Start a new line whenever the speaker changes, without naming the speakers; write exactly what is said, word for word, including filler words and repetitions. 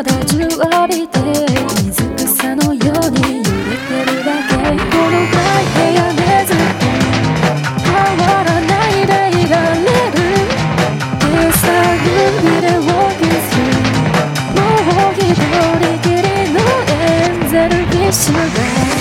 体中浴びて水草のように揺れてるだけ。この暗い部屋でずっと変わらないでいられる。手探りで walking through もう一人きりのエンゼルフィッシュが